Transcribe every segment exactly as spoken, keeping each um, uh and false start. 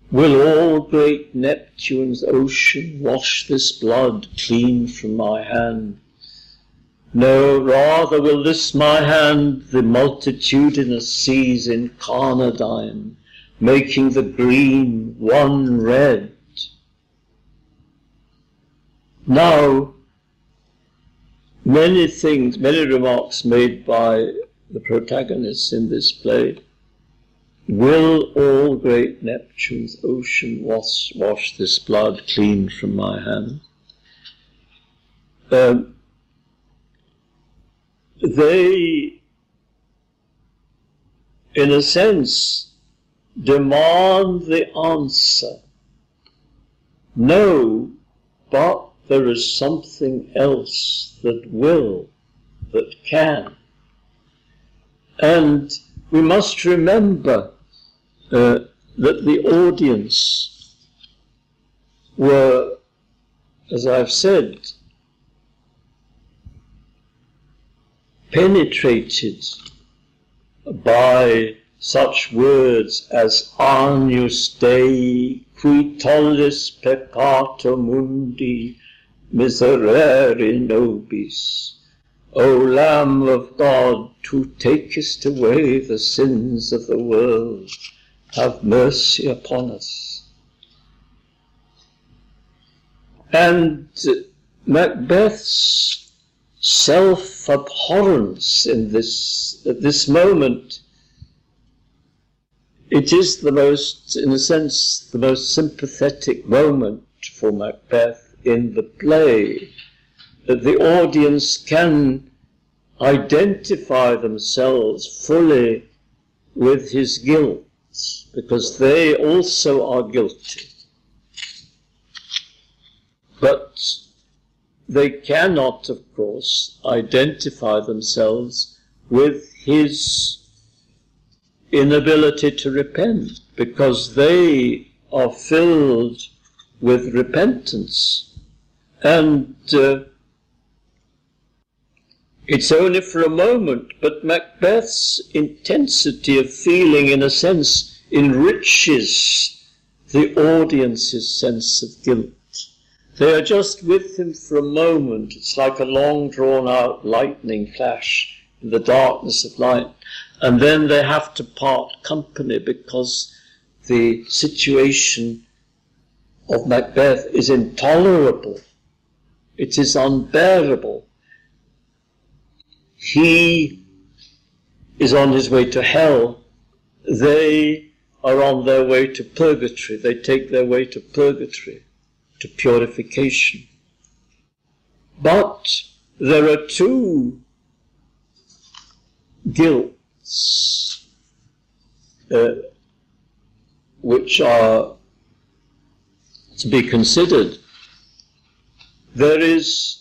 Will all great Neptune's ocean wash this blood clean from my hand? No, rather will this my hand the multitudinous seas incarnadine, making the green one red. Now, many things, many remarks made by the protagonists in this play. Will all great Neptune's ocean wash, wash this blood clean from my hand? Um, they, in a sense, demand the answer. No, but there is something else that will, that can. And we must remember uh, that the audience were, as I've said, penetrated by such words as Agnus Dei, qui tollis peccato mundi, miserere nobis. O Lamb of God, who takest away the sins of the world, have mercy upon us. And Macbeth's self-abhorrence in this, at this moment, it is the most, in a sense, the most sympathetic moment for Macbeth in the play, that the audience can identify themselves fully with his guilt, because they also are guilty. But they cannot, of course, identify themselves with his inability to repent, because they are filled with repentance. And uh, it's only for a moment, but Macbeth's intensity of feeling, in a sense, enriches the audience's sense of guilt. They are just with him for a moment. It's like a long drawn-out lightning flash in the darkness of night. And then they have to part company because the situation of Macbeth is intolerable. It is unbearable. He is on his way to hell. They are on their way to purgatory. They take their way to purgatory, to purification. But there are two guilts uh, which are to be considered. There is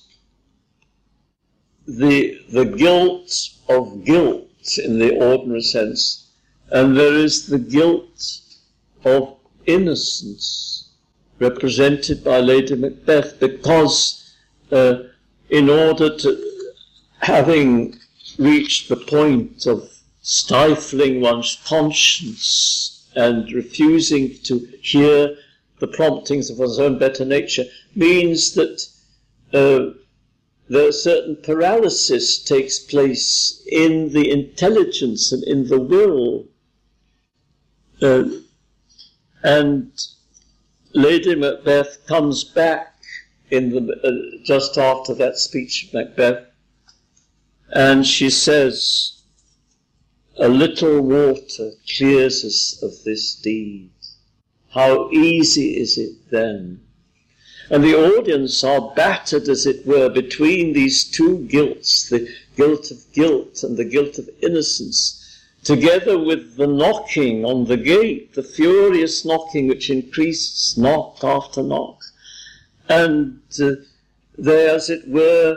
the, the guilt of guilt in the ordinary sense, and there is the guilt of innocence represented by Lady Macbeth, because uh, in order to, having reached the point of stifling one's conscience and refusing to hear the promptings of one's own better nature, means that uh, there certain paralysis takes place in the intelligence and in the will. Uh, and Lady Macbeth comes back in the, uh, just after that speech of Macbeth, and she says, "A little water clears us of this deed. How easy is it then?" And the audience are battered, as it were, between these two guilts, the guilt of guilt and the guilt of innocence, together with the knocking on the gate, the furious knocking which increases knock after knock. And uh, they, as it were,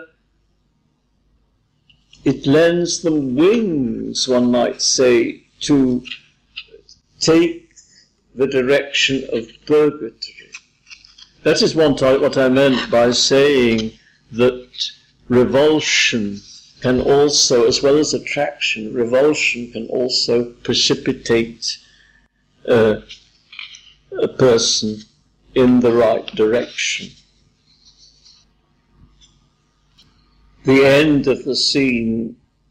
it lends them wings, one might say, to take the direction of purgatory. That is what I, what I meant by saying that revulsion can also, as well as attraction, revulsion can also precipitate uh, a person in the right direction. The end of the scene,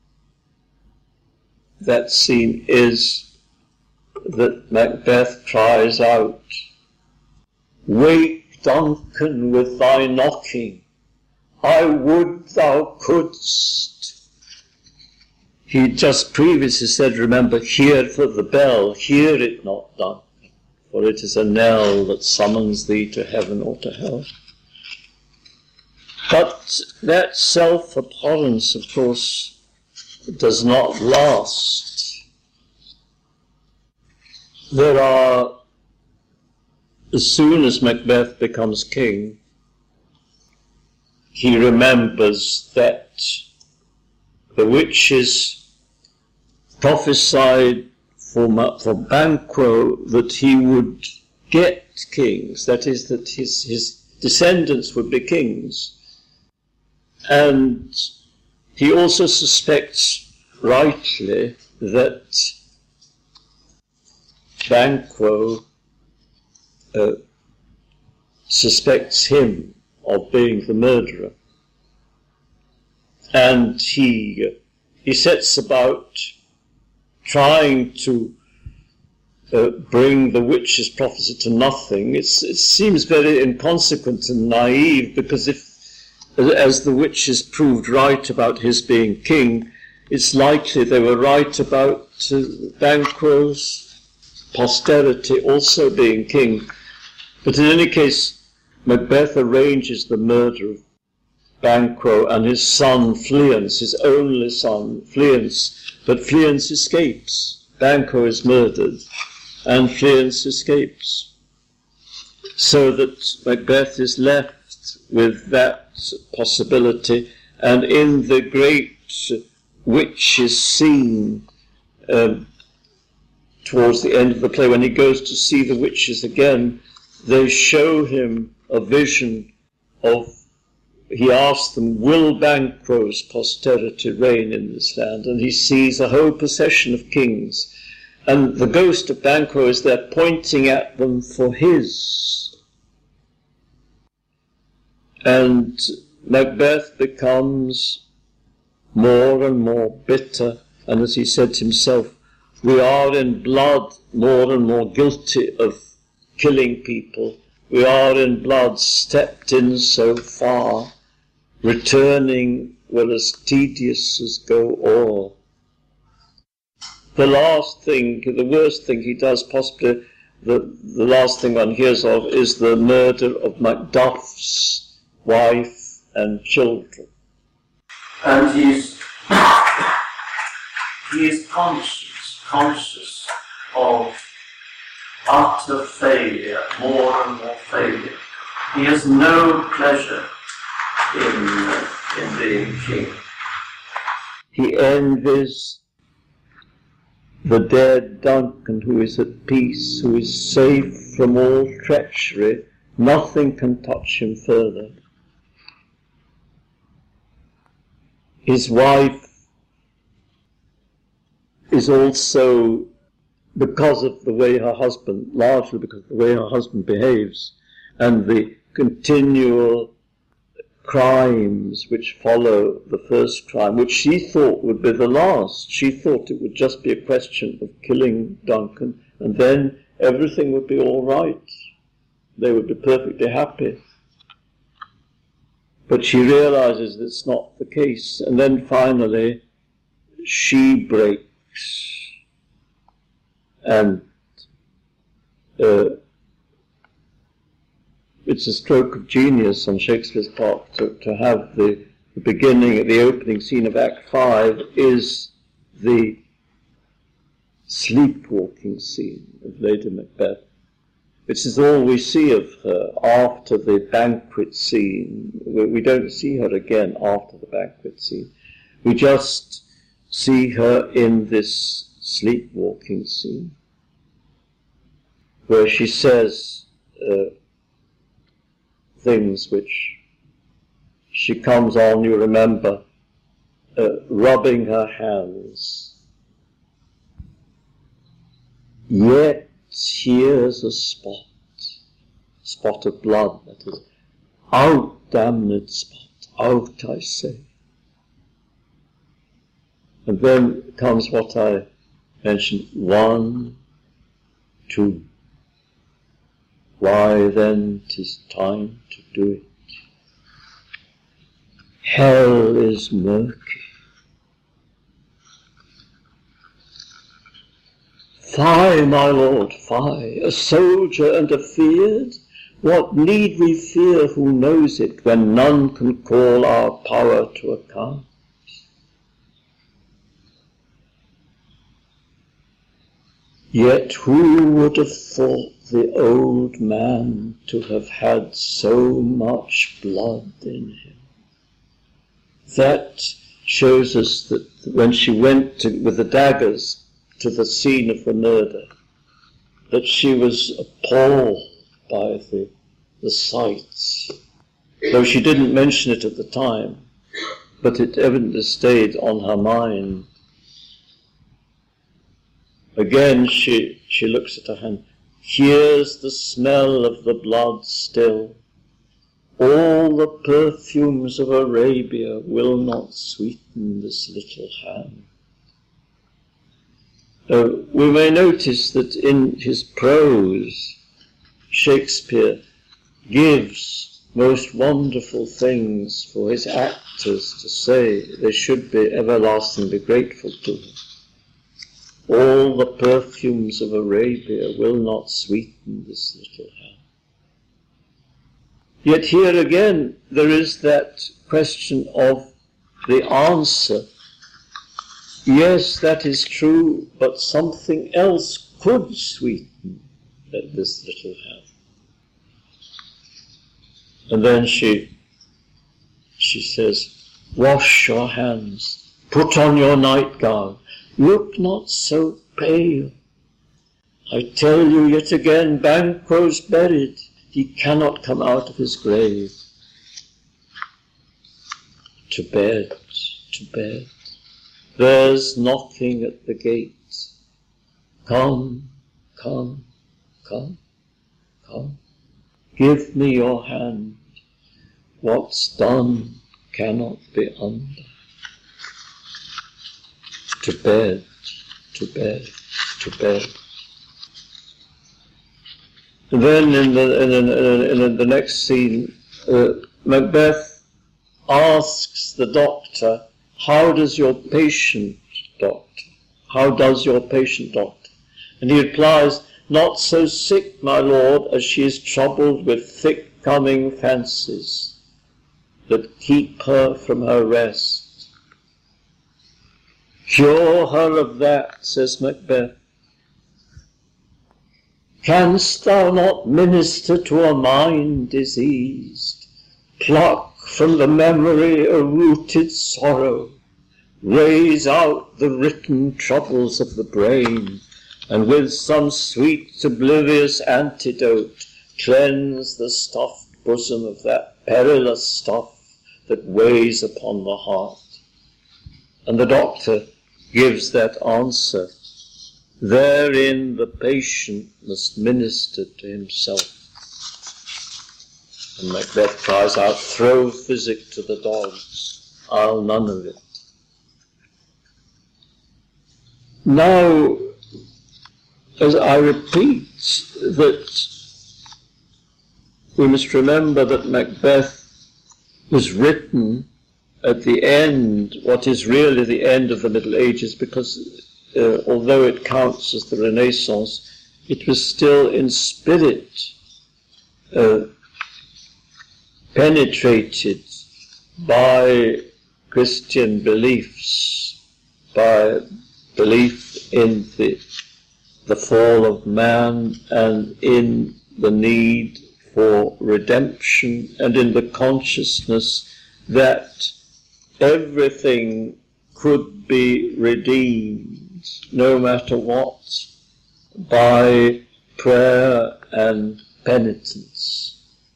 that scene is that Macbeth cries out, "Wake, Duncan, with thy knocking, I would thou couldst." He just previously said, remember, hear for the bell, hear it not, Duncan, for it is a knell that summons thee to heaven or to hell. But that self-abhorrence, of course, does not last. There are, as soon as Macbeth becomes king, he remembers that the witches prophesied for, for Banquo that he would get kings, that is, that his, his descendants would be kings. And he also suspects, rightly, that Banquo uh, suspects him of being the murderer. And he, he sets about trying to uh, bring the witch's prophecy to nothing. It's, it seems very inconsequent and naive, because if, as the witches proved right about his being king, it's likely they were right about uh, Banquo's posterity also being king. But in any case, Macbeth arranges the murder of Banquo and his son Fleance, his only son, Fleance. But Fleance escapes. Banquo is murdered, and Fleance escapes. So that Macbeth is left with that possibility, and in the great witches scene um, towards the end of the play, when he goes to see the witches again, they show him a vision of, he asks them, will Banquo's posterity reign in this land? And he sees a whole procession of kings, and the ghost of Banquo is there pointing at them for his. And Macbeth becomes more and more bitter, and as he said himself, we are in blood more and more guilty of killing people. We are in blood stepped in so far, returning were as tedious as go all. The last thing, the worst thing he does, possibly the, the last thing one hears of, is the murder of Macduff's wife and children. And he's, he is conscious, conscious of utter failure, more and more failure. He has no pleasure in, in being king. He envies the dead Duncan, who is at peace, who is safe from all treachery. Nothing can touch him further. His wife is also, because of the way her husband, largely because of the way her husband behaves, and the continual crimes which follow the first crime, which she thought would be the last. She thought it would just be a question of killing Duncan, and then everything would be all right. They would be perfectly happy. But she realizes it's not the case, and then finally she breaks, and uh, it's a stroke of genius on Shakespeare's part to, to have the, the beginning, the opening scene of Act Five is the sleepwalking scene of Lady Macbeth. Which is all we see of her after the banquet scene. We don't see her again after the banquet scene. We just see her in this sleepwalking scene, where she says uh, things which she comes on, you remember, uh, rubbing her hands. Yet here's a spot spot of blood, that is, out, damned spot, out, I say. And then comes what I mentioned, one, two. Why then 'tis time to do it. Hell is murky. Fie, my lord, fie, a soldier and afeard? What need we fear, who knows it, when none can call our power to account? Yet who would have thought the old man to have had so much blood in him? That shows us that when she went to, with the daggers to the scene of the murder, that she was appalled by the, the sights. Though she didn't mention it at the time, but it evidently stayed on her mind. Again she, she looks at her hand. Here's the smell of the blood still. All the perfumes of Arabia will not sweeten this little hand. Uh, we may notice that in his prose, Shakespeare gives most wonderful things for his actors to say. They should be everlastingly grateful to him. All the perfumes of Arabia will not sweeten this little hand. Yet here again there is that question of the answer. Yes, that is true, but something else could sweeten this little hand. And then she, she says, wash your hands, put on your nightgown, look not so pale. I tell you yet again, Banquo's buried, he cannot come out of his grave. To bed, to bed. There's knocking at the gate. Come, come, come, come. Give me your hand. What's done cannot be undone. To bed, to bed, to bed. And then in the, in the, in the next scene, uh, Macbeth asks the doctor, how does your patient, doctor? How does your patient, doctor? And he replies, not so sick, my lord, as she is troubled with thick-coming fancies that keep her from her rest. Cure her of that, says Macbeth. Canst thou not minister to a mind diseased? Pluck from the memory a rooted sorrow, raise out the written troubles of the brain, and with some sweet oblivious antidote cleanse the stuffed bosom of that perilous stuff that weighs upon the heart. And the doctor gives that answer. Therein the patient must minister to himself. And Macbeth cries out, throw physic to the dogs, I'll none of it. Now, as I repeat, that we must remember that Macbeth was written at the end, what is really the end of the Middle Ages, because uh, although it counts as the Renaissance, it was still in spirit uh, penetrated by Christian beliefs, by belief in the, the fall of man and in the need for redemption and in the consciousness that everything could be redeemed, no matter what, by prayer and penitence.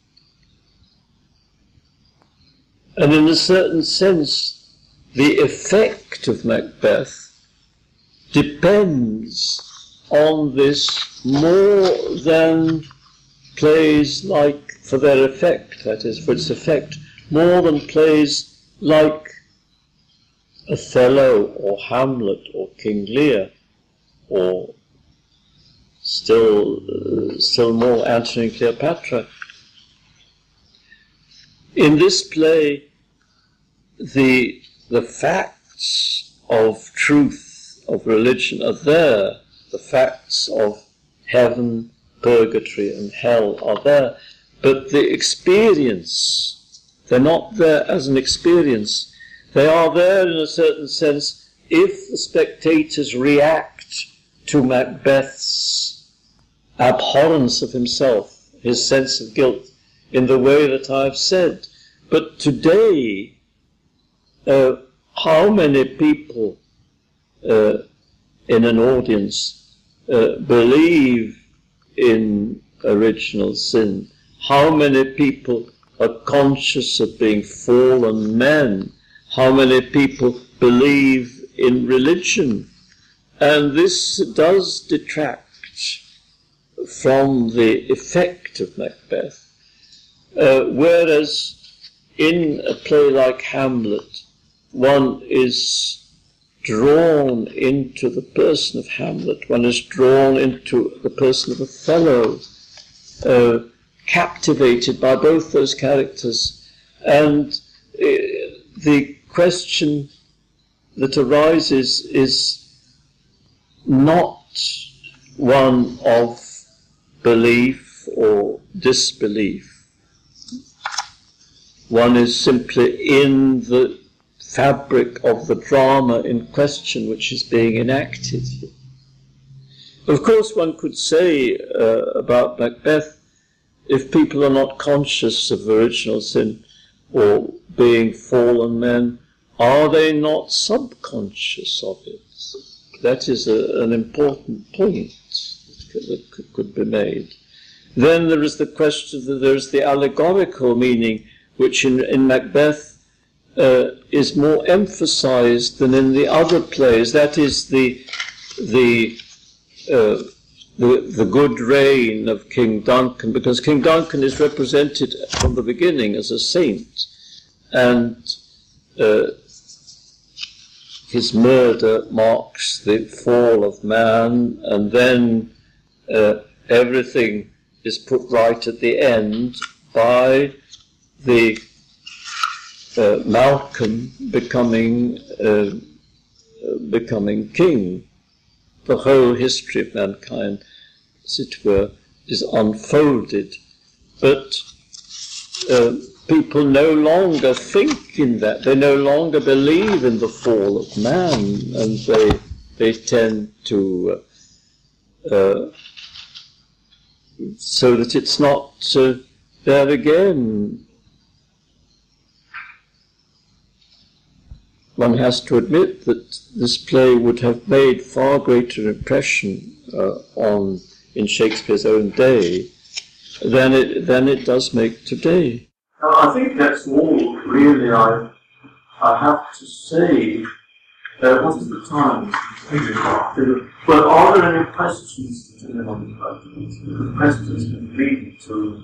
And in a certain sense, the effect of Macbeth depends on this more than plays like, for their effect, that is, for its effect, more than plays like Othello or Hamlet or King Lear, or still, uh, still more Antony and Cleopatra. In this play, the, the facts of truth, of religion are there. The facts of heaven, purgatory and hell are there. But the experience, they're not there as an experience. They are there in a certain sense if the spectators react to Macbeth's abhorrence of himself, his sense of guilt, in the way that I've said. But today, uh, how many people uh, in an audience uh, believe in original sin? How many people are conscious of being fallen men? How many people believe in religion? And this does detract from the effect of Macbeth. Uh, whereas in a play like Hamlet, one is drawn into the person of Hamlet, one is drawn into the person of Othello, uh, captivated by both those characters. And uh, the question that arises is not one of belief or disbelief. One is simply in the fabric of the drama in question which is being enacted. Of course, one could say uh, about Macbeth, if people are not conscious of original sin or being fallen men, are they not subconscious of it? That is a, an important point that could, could be made. Then there is the question that there is the allegorical meaning, which in, in Macbeth uh, is more emphasized than in the other plays. That is the the uh, the, the good reign of King Duncan, because King Duncan is represented from the beginning as a saint, and uh, his murder marks the fall of man, and then uh, everything is put right at the end by the uh, Malcolm becoming uh, becoming king. The whole history of mankind, as it were, is unfolded. But uh, people no longer think in that. They no longer believe in the fall of man, and they they tend to uh, uh, so that it's not uh, there again. One has to admit that this play would have made far greater impression uh, on in Shakespeare's own day than it than it does make today. I think that's all really I I have to say. Uh, what is the time? Well, are there any questions to anyone? The questions can lead to.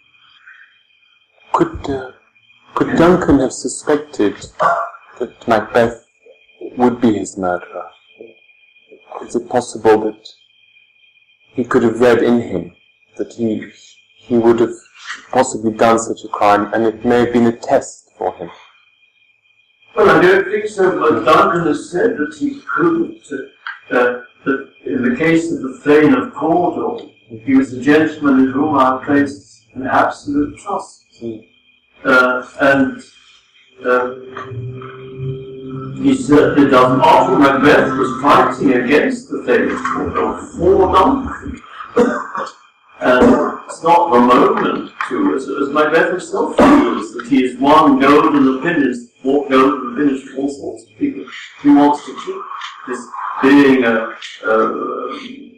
Could uh, could Duncan have suspected that Macbeth would be his murderer? Is it possible that he could have read in him that he he would have possibly done such a crime, and it may have been a test for him? Well, I don't think so, but Duncan has said that he couldn't. Uh, that in the case of the Thane of Cawdor, he was a gentleman in whom I placed an absolute trust. Mm. Uh, and uh, he certainly doesn't. After Macbeth was fighting against the Thane of Cawdor for Duncan. And it's not the moment to, as, as Macbeth himself feels, that he has won golden opinions, bought golden opinions from all sorts of people. He wants to keep this being a, a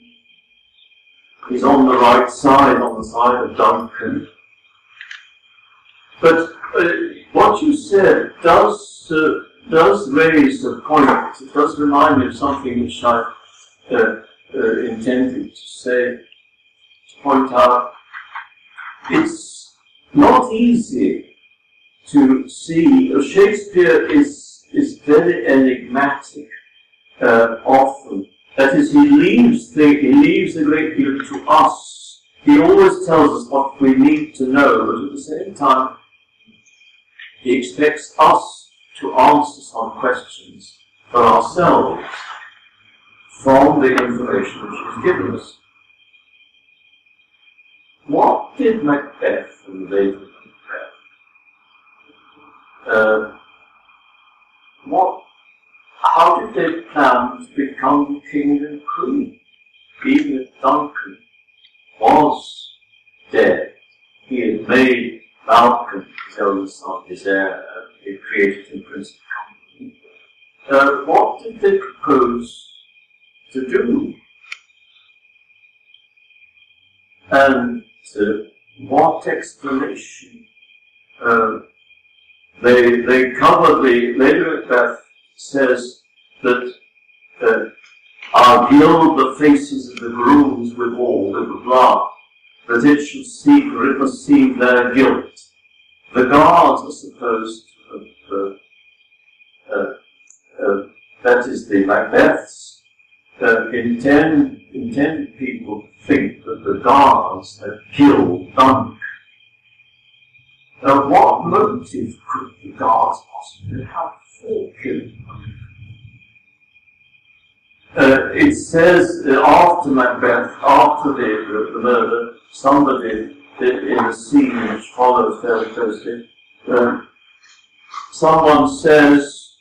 he's on the right side, on the side of Duncan. But uh, what you said does uh, does raise a point. It does remind me of something which I uh, uh, intended to say. Point out it's not easy to see. Shakespeare is, is very enigmatic uh, often. That is, he leaves, the, he leaves a great deal to us. He always tells us what we need to know, but at the same time, he expects us to answer some questions for ourselves from the information which he's given us. What did Macbeth and Lady Macbeth? Uh, what? How did they plan to become king and queen? Even if Duncan was dead, he had made Malcolm his eldest son, his heir. He had created him Prince of Company. Uh, what did they propose to do? And uh, what explanation? Uh, they they cover the Lady Macbeth says that uh, our gild the faces of the grooms with all with the blood, that it should see, for it must see their guilt. The guards are supposed to have, uh, uh, uh, that is the Macbeths, uh, intend, intend people to think that the guards had killed Duncan. Now, what motive could the guards possibly have for killing Duncan? Uh, it says uh, after Macbeth, after the, the murder, somebody in the scene which follows very closely, uh, someone says,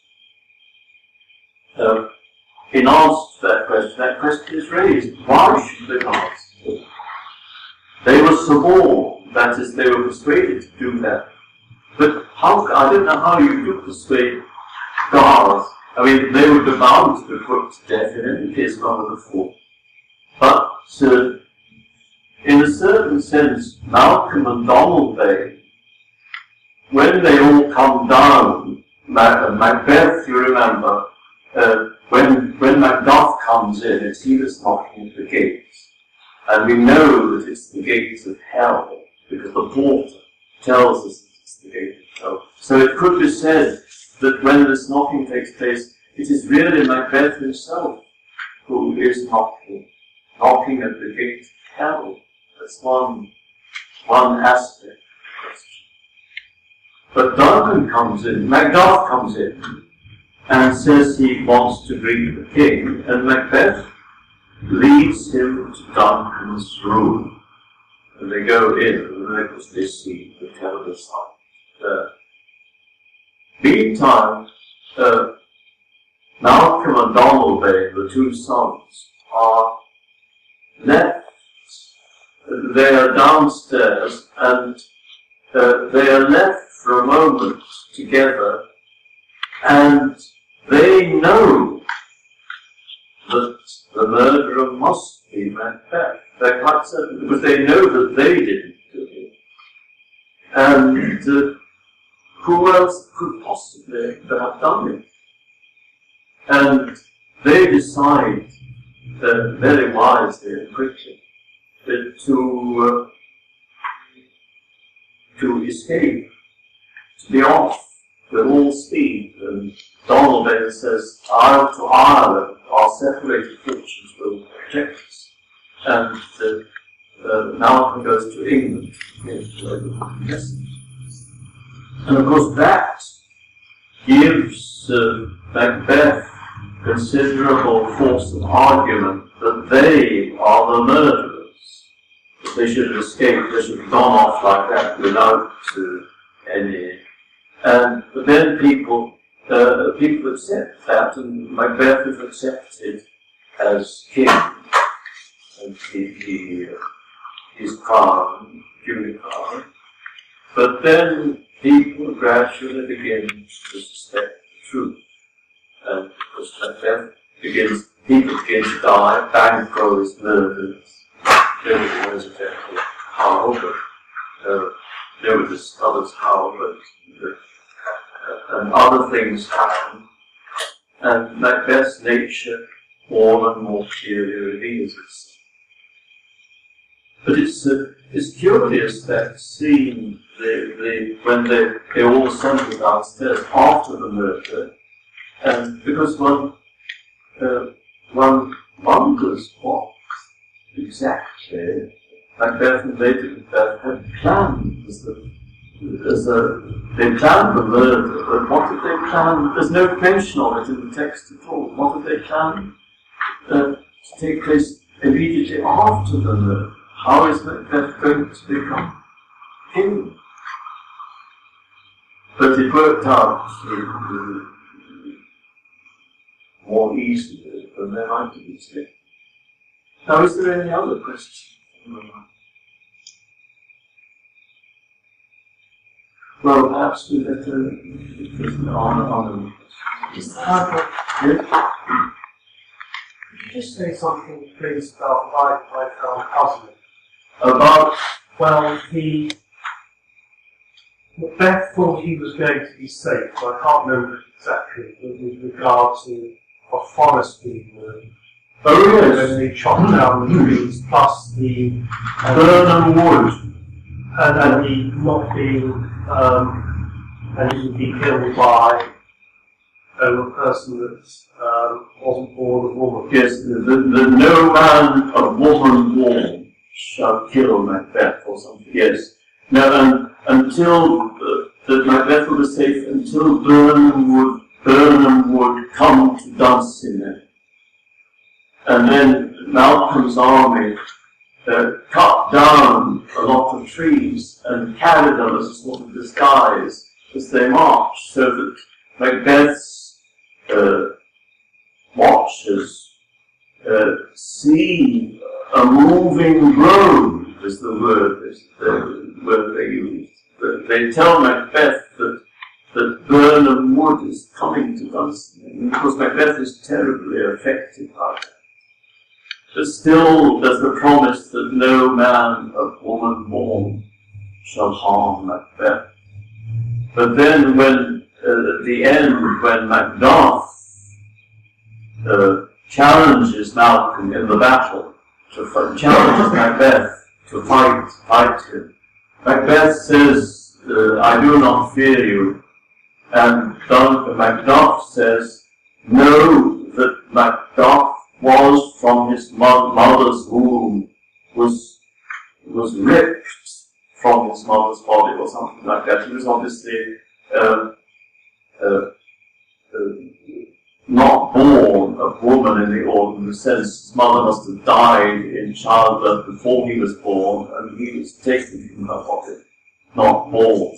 uh, in answer to that question, that question is raised, why should the guards kill him? They were suborned, that is, they were persuaded to do that. But how, I don't know how you do persuade guards. I mean, they would be bound to be put to death in any case one of the four. But, uh, in a certain sense, Malcolm and Donalbain, when they all come down, Mac- Macbeth, you remember, uh, when, when Macduff comes in, it's he that's knocking at the gates. And we know that it's the gates of hell, because the porter tells us that it's the gate of hell. So it could be said that when this knocking takes place, it is really Macbeth himself who is knocking, knocking at the gate of hell. That's one, one aspect of the question. But Duncan comes in, Macduff comes in, and says he wants to greet the king, and Macbeth leads him to Duncan's room. And they go in, and of course they see the terrible sight there. Meantime, uh, Malcolm and Donalbain, the two sons, are left. They are downstairs, and uh, they are left for a moment together, and they know that the murderer must be Macbeth. They're quite certain, because they know that they didn't do it. And uh, who else could possibly have done it? And they decide uh, very wisely and quickly that to, uh, to escape, to be off with all speed. And Donalbain says, Isle to Ireland, our separated fortunes will protect us. And uh, uh, Malcolm goes to England. Yes. And of course that gives uh, Macbeth considerable force of argument that they are the murderers. If they should have escaped, they should have gone off like that without uh, any. And but then people uh, people accept that, and Macbeth is accepted as king, and he, he uh, he's crowned, duly crowned. But then people gradually begin to suspect the truth. And of course Macbeth begins, people begin to die, Banquo is murdered, nobody knows exactly how, but uh, nobody discovers how, but uh, and other things happen. And Macbeth's nature more and more clearly reveals itself. But it's it's, uh, it's curious that scene the, the, when they, they all assemble downstairs after the murder, and because one, uh, one wonders what exactly Macbeth and Lady Macbeth had planned as the As a, they planned the murder, but what did they plan? There's no mention of it in the text at all. What did they plan uh, to take place immediately after the murder? How is Macbeth going to become king? But it worked out uh, more easily than they might have expected. Now, is there any other question? Well, perhaps we better on on Just uh, yeah? could you just say something, please, about my my um, cousin? About Well, he Macbeth thought he was going to be safe. I can't remember exactly with regard to a forest being moved. oh When yes, they chopped down the trees, plus the uh, Burnham Wood. and, and he not being um, and he would be killed by um, a person that um, wasn't born a woman. Yes, the, the, the no man of woman born shall kill Macbeth or something. Yes. Now, and until uh, that Macbeth would be safe until Burnham would Burnham would come to Dunsinane, and then Malcolm's army uh, cut down a lot of trees and carried them as a sort of disguise as they marched, so that Macbeth's uh, watchers uh, see a moving road, is the word, is the word they use. They tell Macbeth that that Burnham Wood is coming to Dunsinane, because Macbeth is terribly affected by that. But still, there's the promise that no man of woman born shall harm Macbeth. But then, when uh, at the end, when Macduff uh, challenges Malcolm in the battle, to fight, challenges Macbeth to fight, fight him, Macbeth says, uh, "I do not fear you," and Dun- Macduff says, "Know that Macduff was from his mo- mother's womb, was was ripped from his mother's body," or something like that. He was obviously uh, uh, uh, not born a woman in the ordinary sense. His mother must have died in childbirth before he was born, and he was taken from her body, not born.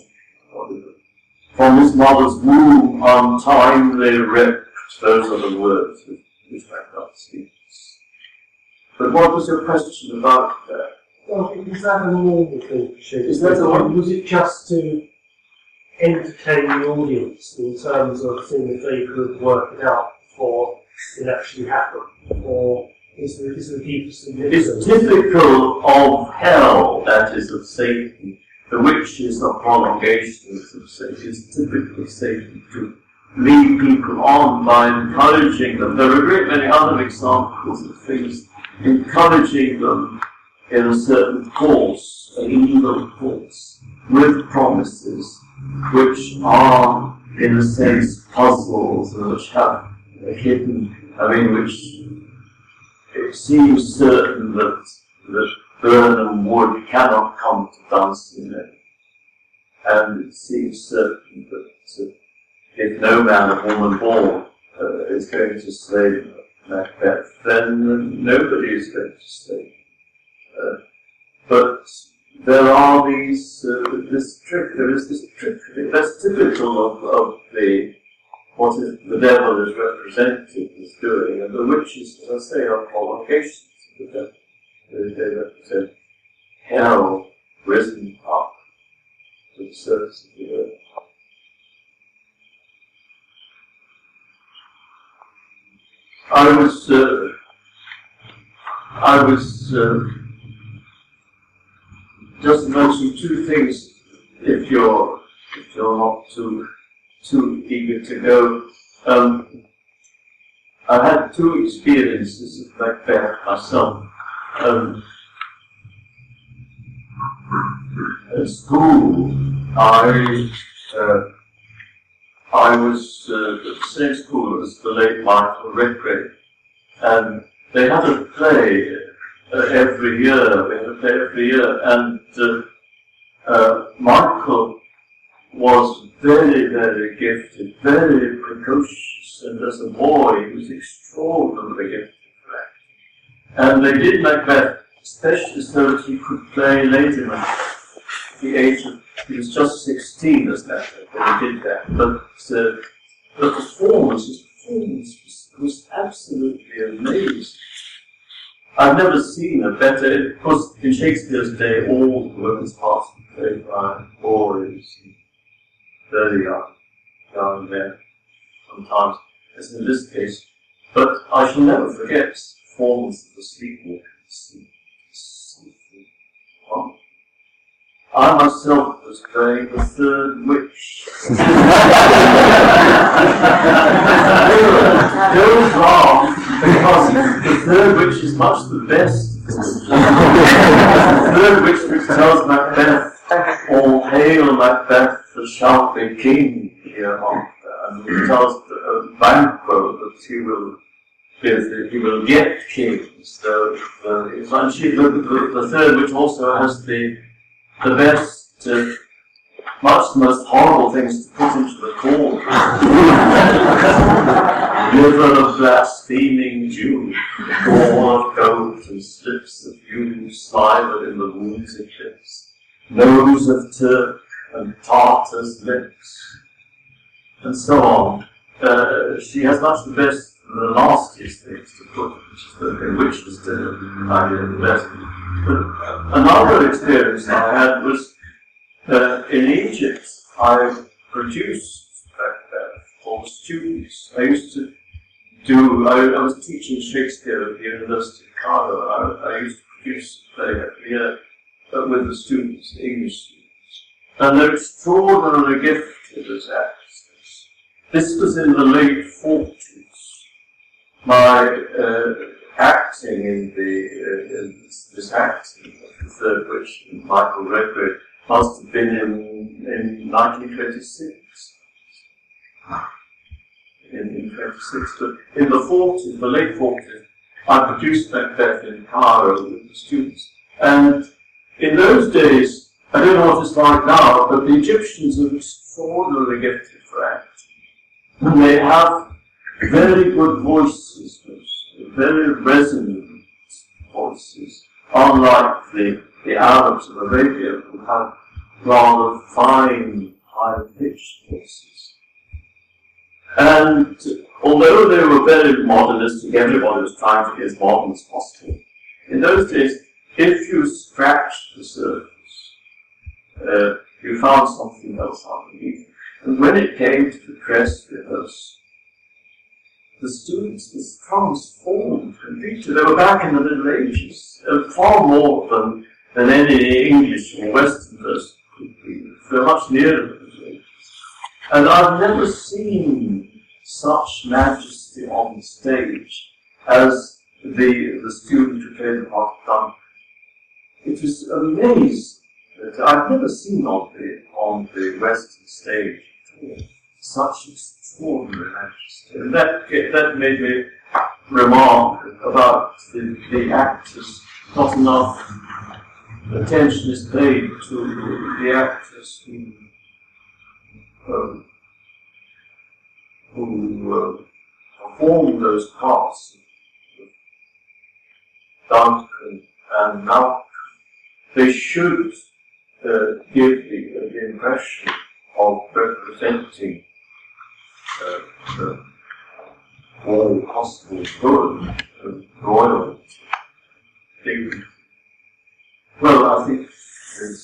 From his mother's womb, untimely ripped. Those are the words which, which Macduff speaks. But what was your question about that? Well, is that a normal thing for Shakespeare? Is that a- Or was it just to entertain the audience in terms of seeing if they could work it out before it actually happened? Or is there, is there a deeper significance? It's typical of hell, that is, of Satan. The witches are prolongations of Satan. It's typical of Satan to lead people on by encouraging them. There are a great many other examples of things encouraging them in a certain course, an evil course, with promises, which are, in a sense, puzzles, and which have a hidden, I mean, which it seems certain that, that Burnham Wood cannot come to Dunsinane, and it seems certain that uh, if no man of woman born uh, is going to slay Macbeth, then uh, nobody is going to slay. Uh, but there are these, uh, this trick, there is this trick, that's typical of, of the, what is, the devil is represented as doing, and the witches, as I say, are prolongations of the devil. They, they represent hell risen up to the surface of the earth. I was, uh, I was, uh, just mention two things, if you're, if you're not too, too eager to go. Um, I had two experiences of Macbeth myself. Um, at school, I uh, I was uh, at the same school as the late Michael Redgrave, and they had a play uh, every year. We had a play every year, and uh, uh, Michael was very, very gifted, very precocious, and as a boy he was extraordinarily gifted for acting. And they did Macbeth, especially so that he could play later Macbeth. At the age of, he was just sixteen as that when he did that. But uh, the performance, his performance was, was absolutely amazing. I've never seen a better, of course, in Shakespeare's day, all the women's parts were played by boys, very young, young men, sometimes, as in this case. But I shall never forget the performance of the Sleepwalkers. I myself was playing the third witch. Don't laugh, because the third witch is much the best. The third witch which tells Macbeth, "All hail Macbeth, the shouting king," hereafter, and it tells uh, Banquo that he will that he will get kings. So, uh, it's, and she, the, the, the third witch also has the the best, uh, much the most horrible things to put into the cauldron. Liver of blaspheming Jew, gall of goat and slips of yew, slivered in the wounds it lips, nose of Turk and Tartar's lips, and so on. Uh, she has much the best, the nastiest things to put, which is the witch's dinner, I did the best. But another experience I had was uh, in Egypt. I produced Macbeth for the students. I used to do, I, I was teaching Shakespeare at the University of Cairo. I, I used to produce a play every year uh, with the students, English students. And they're extraordinarily gifted as actors. This was in the late forties. My uh, acting in the uh, in this, this acting of the third witch, Michael Redgrave, must have been in in nineteen twenty-six. In, in twenty-six, but in the forties, the late forties, I produced Macbeth in Cairo with the students. And in those days, I don't know what it's like now, but the Egyptians are extraordinarily gifted for acting. And they have very good voices, very resonant voices, unlike the, the Arabs of Arabia, who have rather fine, high-pitched voices. And although they were very modernistic, everybody was trying to be as modern as possible. In those days, if you scratched the surface, uh, you found something else underneath. And when it came to the dress rehearsal, the students were transformed completely. They were back in the Middle Ages, uh, far more than, than any English or Western person could be. They were much nearer the Middle Ages. And I've never seen such majesty on the stage as the, the student who played the part of Duncan. It was amazing that I've never seen on the, on the Western stage at all such extraordinary majesty. And that, that made me remark about the, the actors. Not enough attention is paid to the actors who, um, who uh, perform those parts of Duncan and Malcolm. They should uh, give the, uh, the impression of representing uh, the all possible good and royalty. Well, I think there's